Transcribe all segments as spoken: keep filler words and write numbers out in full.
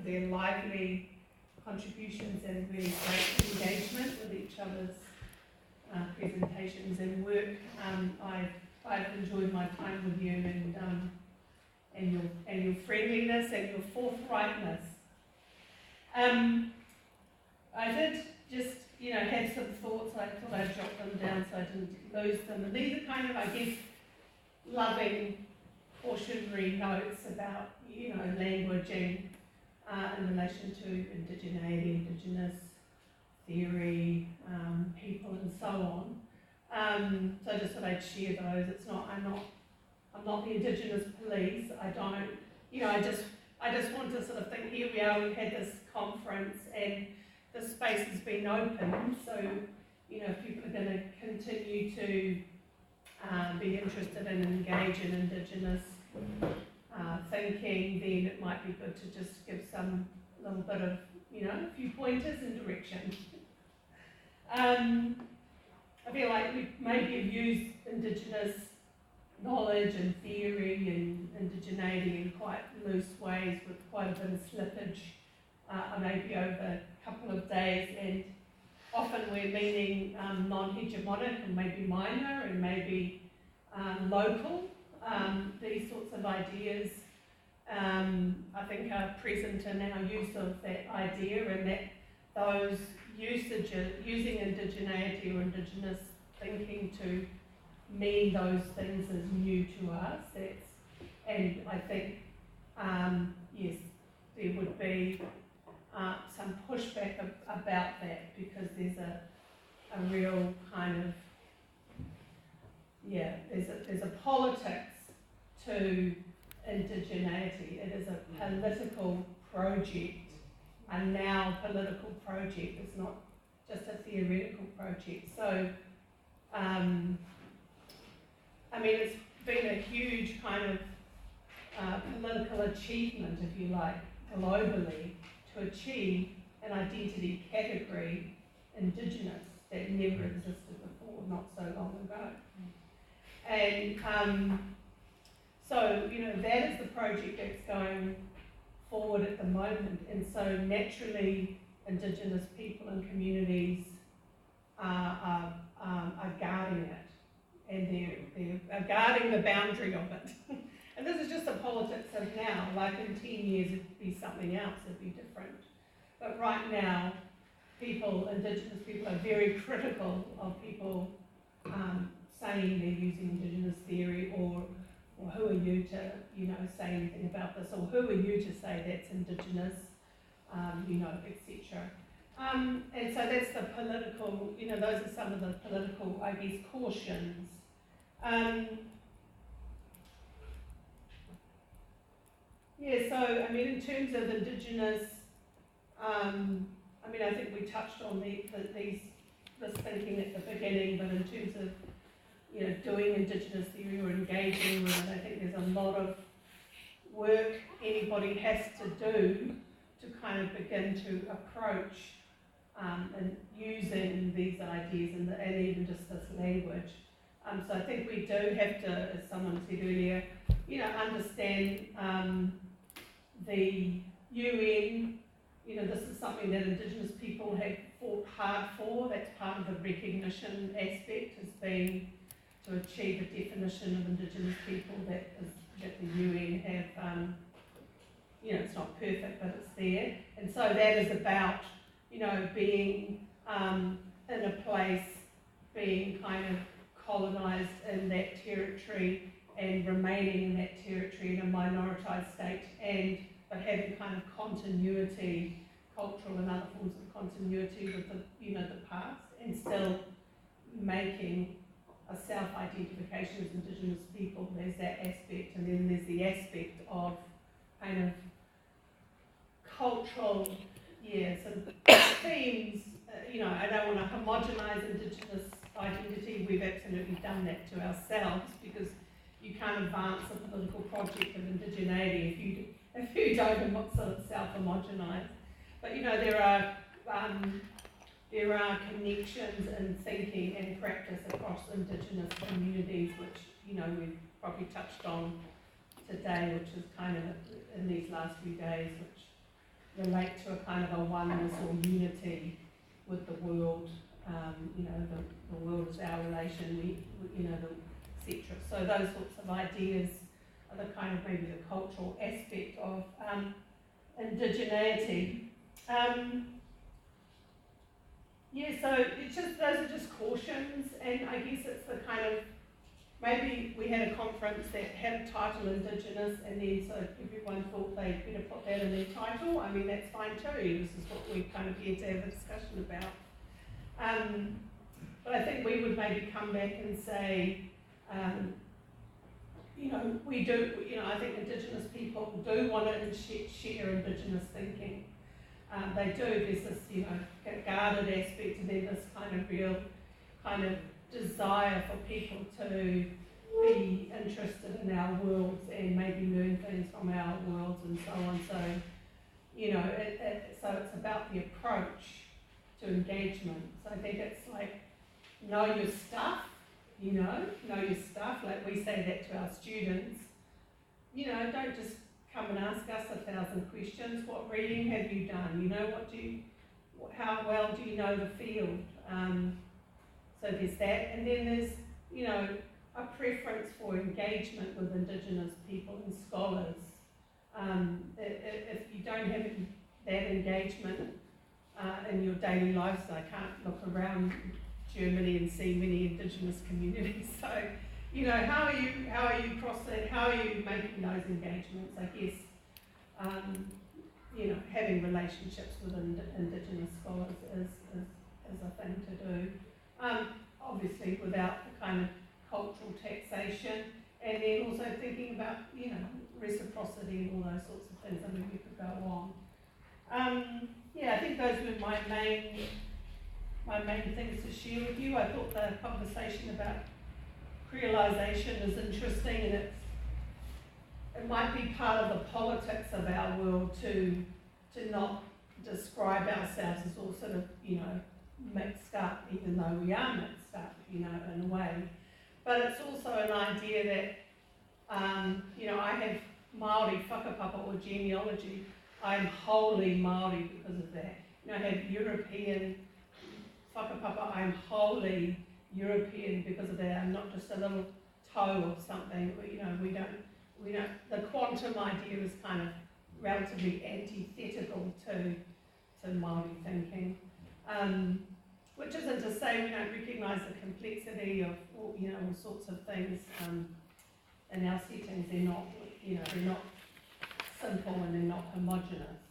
their lively contributions and really great engagement with each other's uh, presentations and work. Um, I've, I've enjoyed my time with you and um, and your and your friendliness and your forthrightness. Um, I did just, you know, have some thoughts. I thought I'd jot them down so I didn't lose them. And these are kind of, I guess, loving cautionary notes about, you know, language and uh, in relation to indigeneity, indigenous theory, um, people, and so on. Um, so I just thought I'd share those. It's not, I'm not, I'm not the Indigenous police. I don't, you know, I just, I just want to sort of think, here we are, we've had this conference and the space has been open, so, you know, if people are going to continue to uh, be interested and engage in Indigenous uh, thinking, then it might be good to just give some little bit of, you know, a few pointers and direction. um, I feel like we maybe have used Indigenous knowledge and theory and indigeneity in quite loose ways with quite a bit of slippage, uh, maybe over a couple of days, and often we're meaning um, non-hegemonic and maybe minor and maybe um, local. Um, these sorts of ideas um, I think are present in our use of that idea, and that those usages, using indigeneity or Indigenous thinking to mean those things as new to us. That's, and I think, um, yes, there would be uh, some pushback ab about that, because there's a, a real kind of, yeah, there's a, there's a politics to indigeneity. It is a political project, a now political project. It's not just a theoretical project. So, um, I mean, it's been a huge kind of uh, political achievement, if you like, globally, to achieve an identity category, Indigenous, that never existed before, not so long ago. And um, so, you know, that is the project that's going forward at the moment. And so naturally, Indigenous people and communities are, are, um, are guarding it. And they're, they're guarding the boundary of it. And this is just the politics of now. Like in ten years it'd be something else, it'd be different. But right now, people, Indigenous people, are very critical of people um, saying they're using Indigenous theory, or, or who are you to, you know, say anything about this, or who are you to say that's Indigenous, um, you know, et cetera. Um, and so that's the political, you know, those are some of the political, I guess, cautions. Um, yeah, so, I mean, in terms of Indigenous, um, I mean, I think we touched on the, the, these, this thinking at the beginning, but in terms of, you know, doing Indigenous theory or engaging with it, I think there's a lot of work anybody has to do to kind of begin to approach um, and using these ideas and, the, and even just this language. Um, so I think we do have to, as someone said earlier, you know, understand um, the U N. You know, this is something that Indigenous people have fought hard for. That's part of the recognition aspect, has been to achieve a definition of Indigenous people that is, that the U N have. Um, you know, it's not perfect, but it's there. And so that is about, you know, being um, in a place, being kind of colonised in that territory and remaining in that territory in a minoritised state, and but having kind of continuity, cultural and other forms of continuity with the, you know, the past, and still making a self-identification as Indigenous people. There's that aspect, and then there's the aspect of kind of cultural, yeah, sort of themes. Uh, you know, I don't want to homogenise Indigenous identity. We've absolutely done that to ourselves, because you can't advance a political project of indigeneity if you if you don't sort of self-homogenise. But you know, there are um, there are connections in thinking and practice across Indigenous communities, which, you know, we've probably touched on today, which is kind of in these last few days, which relate to a kind of a oneness or unity with the world. Um, you know, the, the world is our relation, we, we you know, the et cetera. So those sorts of ideas are the kind of maybe the cultural aspect of um, indigeneity. Um, yeah, so it's just those are just cautions, and I guess it's the kind of, maybe we had a conference that had a title Indigenous, and then so everyone thought they'd better put that in their title. I mean, that's fine too. This is what we're kind of here to have a discussion about. Um, but I think we would maybe come back and say, um, you know, we do, you know, I think Indigenous people do want to share Indigenous thinking. Um, they do, there's this, you know, guarded aspect, and then this kind of real kind of desire for people to be interested in our worlds and maybe learn things from our worlds and so on. So, you know, it, it, so it's about the approach to engagement. So I think it's like, know your stuff, you know, know your stuff. Like we say that to our students. You know, don't just come and ask us a thousand questions. What reading have you done? You know, what do you, how well do you know the field? Um, so there's that, and then there's, you know, a preference for engagement with Indigenous people and scholars. Um, if you don't have that engagement uh, in your daily lives, I can't look around Germany and see many Indigenous communities. So, you know, how are you, how are you crossing, how are you making those engagements? I guess, um, you know, having relationships with ind Indigenous scholars is, is, is a thing to do. Um, obviously without the kind of cultural taxation, and then also thinking about, you know, reciprocity and all those sorts of things. I mean, we could go on. Um, yeah, I think those were my main, my main things to share with you. I thought the conversation about creolisation is interesting, and it's, it might be part of the politics of our world to, to not describe ourselves as all sort of, you know, mixed up, even though we are mixed up, you know, in a way. But it's also an idea that, um, you know, I have Māori whakapapa or genealogy. I'm wholly Māori because of that. You know, I have European whakapapa. I'm wholly European because of that. I'm not just a little toe of something. You know, we don't, we don't. The quantum idea is kind of relatively antithetical to to Māori thinking. Um, which isn't to say we don't recognise the complexity of all, you know, all sorts of things um, in our settings. They're not, you know, they're not simple and they're not homogenous.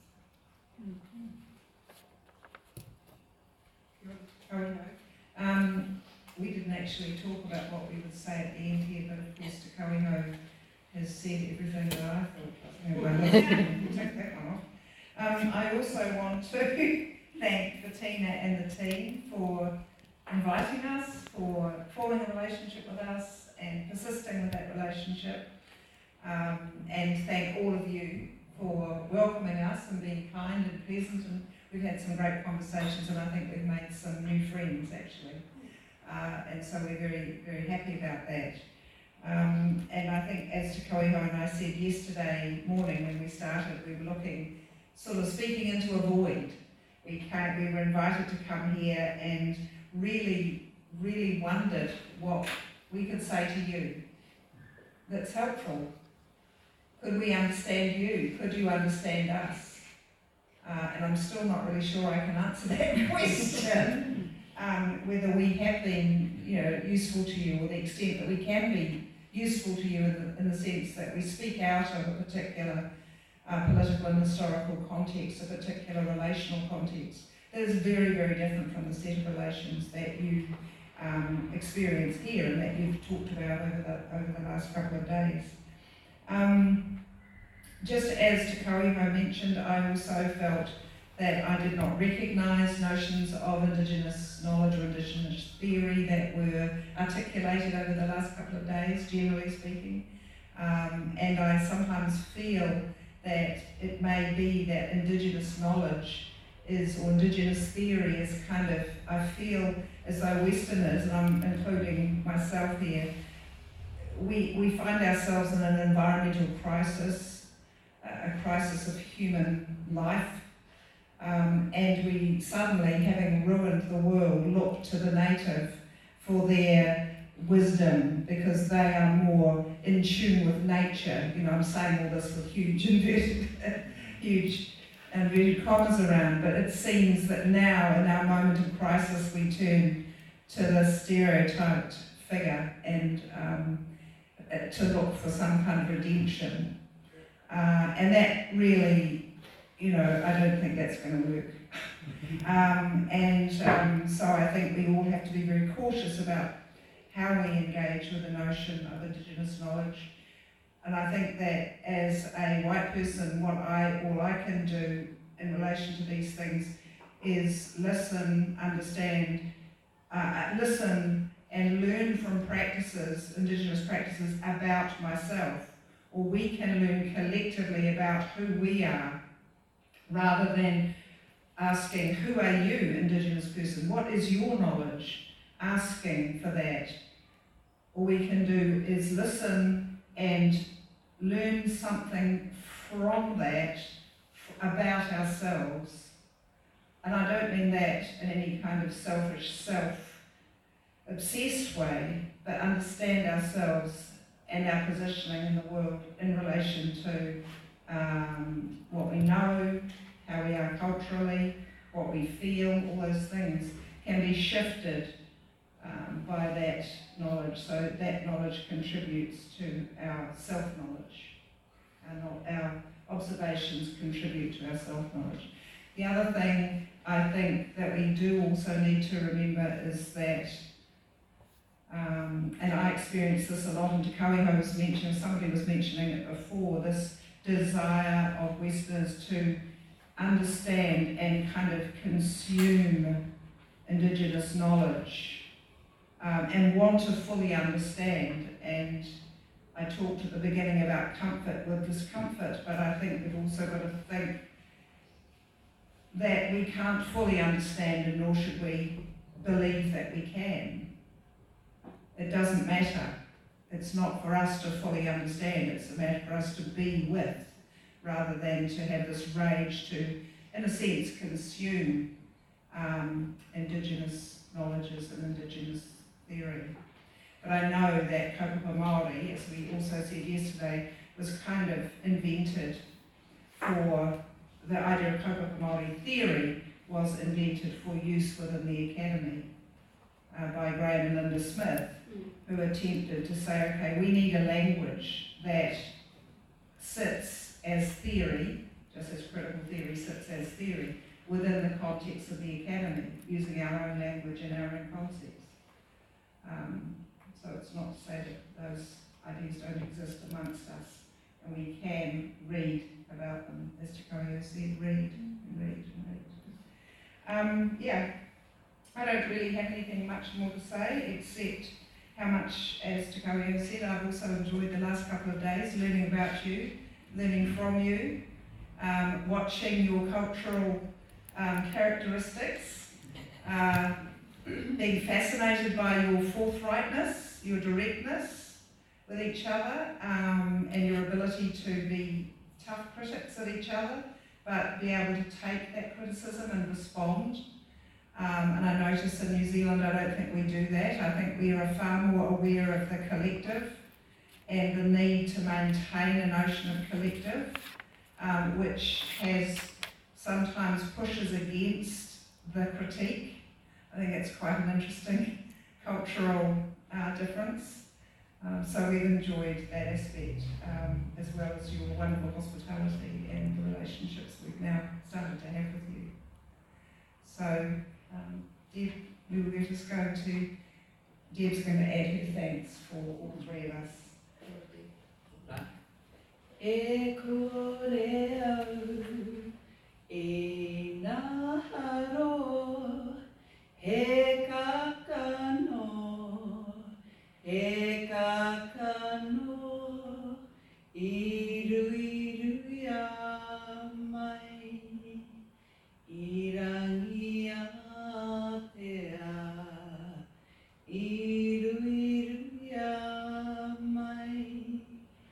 Mm-hmm. Um, we didn't actually talk about what we would say at the end here, but of course Te Kawiho has said everything that I thought. We'll take that one off. Um, I also want to thank Bettina and the team for inviting us, for forming a relationship with us and persisting with that relationship. Um, and thank all of you for welcoming us and being kind and pleasant, and we've had some great conversations, and I think we've made some new friends actually. Uh, and so we're very, very happy about that. Um, and I think, as Te Kawiho and I said yesterday morning when we started, we were looking, sort of speaking into a void. We, came, we were invited to come here and really, really wondered what we could say to you that's helpful. Could we understand you? Could you understand us? Uh, and I'm still not really sure I can answer that question, um, whether we have been, you know, useful to you, or the extent that we can be useful to you in the, in the sense that we speak out of a particular Uh, political and historical context, a particular relational context, that is very, very different from the set of relations that you um, experience here and that you've talked about over the, over the last couple of days. Um, just as Te Kawiho mentioned, I also felt that I did not recognise notions of Indigenous knowledge or Indigenous theory that were articulated over the last couple of days, generally speaking. Um, and I sometimes feel that it may be that Indigenous knowledge is, or Indigenous theory is kind of, I feel as though Westerners, and I'm including myself here, we, we find ourselves in an environmental crisis, a crisis of human life Um, and we suddenly, having ruined the world, look to the native for their wisdom because they are more in tune with nature. You know, I'm saying all this with huge inverted, huge inverted commas around, but it seems that now in our moment of crisis we turn to this stereotyped figure and um, to look for some kind of redemption. Uh, and that really, you know, I don't think that's going to work. Um, and um, so I think we all have to be very cautious about how we engage with the notion of Indigenous knowledge. And I think that as a white person, what I, all I can do in relation to these things is listen, understand, uh, listen and learn from practices, Indigenous practices, about myself. Or we can learn collectively about who we are, rather than asking, who are you, Indigenous person? What is your knowledge? Asking for that. All we can do is listen and learn something from that about ourselves. And I don't mean that in any kind of selfish, self-obsessed way, but understand ourselves and our positioning in the world in relation to um, what we know, how we are culturally, what we feel, all those things can be shifted um, by that knowledge. So that knowledge contributes to our self-knowledge. Our, our observations contribute to our self-knowledge. The other thing I think that we do also need to remember is that, um, and I experienced this a lot, and Te Kawiho was mentioning, somebody was mentioning it before, this desire of Westerners to understand and kind of consume Indigenous knowledge um, and want to fully understand. And I talked at the beginning about comfort with discomfort, but I think we've also got to think that we can't fully understand, and nor should we believe that we can. It doesn't matter. It's not for us to fully understand, it's a matter for us to be with, rather than to have this rage to, in a sense, consume um, Indigenous knowledges and Indigenous theory. But I know that kaupapa Māori, as we also said yesterday, was kind of invented for, the idea of kaupapa Māori theory was invented for use within the academy uh, by Graham and Linda Smith, who attempted to say, okay, we need a language that sits as theory, just as critical theory sits as theory, within the context of the academy, using our own language and our own concepts. Um, so it's not to say that those ideas don't exist amongst us, and we can read about them, as Te Kawiho said, read and read and read. Um, yeah, I don't really have anything much more to say, except how much, as Te Kawiho said, I've also enjoyed the last couple of days learning about you, learning from you, um, watching your cultural um, characteristics, uh, being fascinated by your forthrightness, your directness with each other, um, and your ability to be tough critics of each other, but be able to take that criticism and respond. Um, and I notice in New Zealand, I don't think we do that. I think we are far more aware of the collective and the need to maintain a notion of collective, um, which has sometimes pushes against the critique. I think it's quite an interesting cultural uh, difference. Um, so we've enjoyed that aspect, um, as well as your wonderful hospitality and the relationships we've now started to have with you. So, um, Deb, we were just going to, Deb's going to add her thanks for all three of us. E kureo, e naharo, he kakano, he kakano, iru iru ya mai, irangi a te a, iru iru ya mai,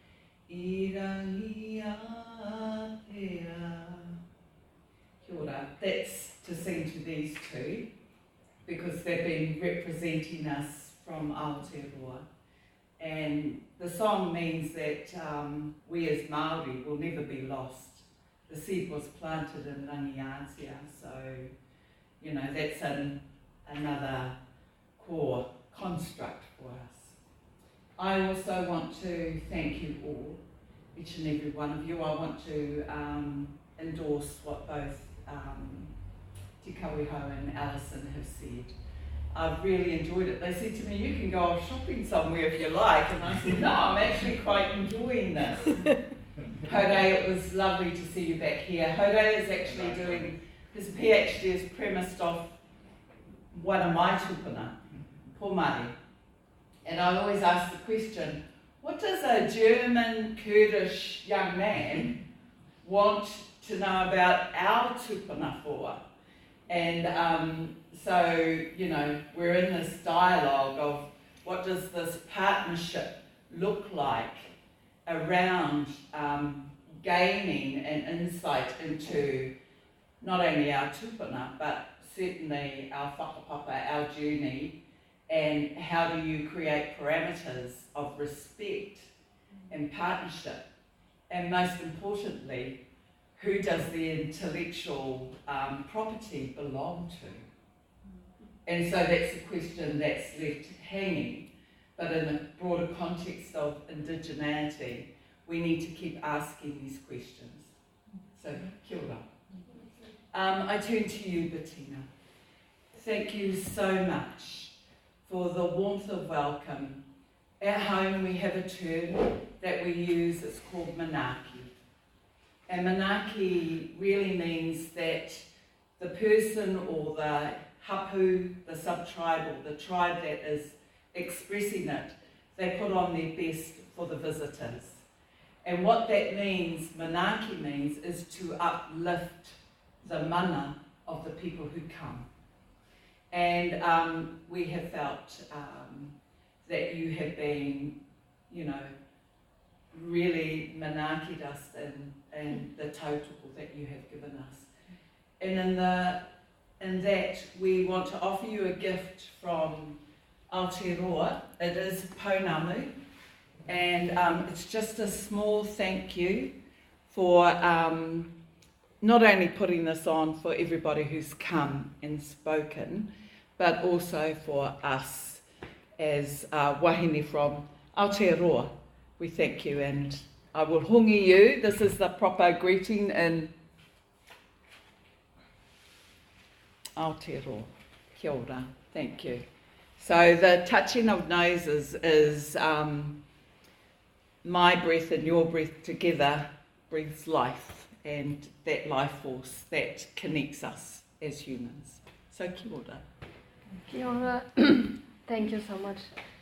irangi a te a. Kia ora. that's to sing to these two, because they've been representing us from Aotearoa. And the song means that um, we as Māori will never be lost. The seed was planted in Rangiatia, so, you know, that's an, another core construct for us. I also want to thank you all, each and every one of you. I want to um, endorse what both um, Te Kawiho and Alison have said. I've really enjoyed it. They said to me, you can go off shopping somewhere if you like. And I said, no, I'm actually quite enjoying this. Hode, it was lovely to see you back here. Hode is actually doing, his PhD is premised off one of my tupuna, Pomari. And I always ask the question, what does a German Kurdish young man want to know about our tupuna for? And um, so, you know, we're in this dialogue of what does this partnership look like around um, gaining an insight into not only our tupuna, but certainly our whakapapa, our journey, and how do you create parameters of respect and partnership, and most importantly, who does the intellectual um, property belong to? And so that's a question that's left hanging, but in the broader context of indigeneity, we need to keep asking these questions. So, kia ora. Um, I turn to you, Bettina. Thank you so much for the warmth of welcome. At home we have a term that we use, it's called manaki. And manaki really means that the person or the hapu, the sub-tribal, the tribe that is expressing it, they put on their best for the visitors. And what that means, manaki means, is to uplift the mana of the people who come. And um, we have felt um, that you have been, you know, really manaki'd us in, in the total that you have given us. And in, the, in that, we want to offer you a gift from Aotearoa. It is Pounamu, and um, it's just a small thank you for um, not only putting this on for everybody who's come and spoken, but also for us as uh, wahine from Aotearoa. We thank you, and I will hungi you. This is the proper greeting in Aotearoa. Kia ora. Thank you. So the touching of noses is um, my breath and your breath together breathes life, and that life force that connects us as humans. So kia ora. Kia ora. Thank you so much.